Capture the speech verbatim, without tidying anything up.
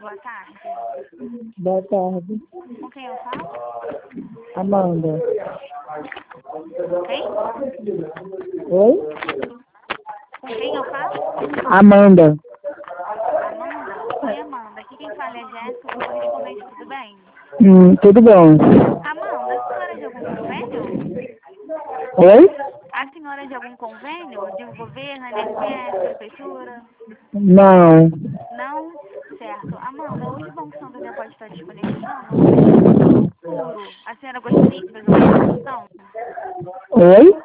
boa tarde. Boa tarde. Com quem eu falo? Amanda. Quem? Oi? Com quem eu falo? Amanda. Amanda? Oi, Amanda. Aqui quem fala é Jéssica, sou correspondente, tudo bem? Hum, tudo bom. Amanda, a senhora é de algum convênio? Oi? A senhora é de algum convênio? De um governo, I N S S, prefeitura? Não. Não? Certo. Amanda, hoje o Banco Santander pode estar disponibilizando um crédito puro. A senhora gostaria de fazer uma inscrição? Oi?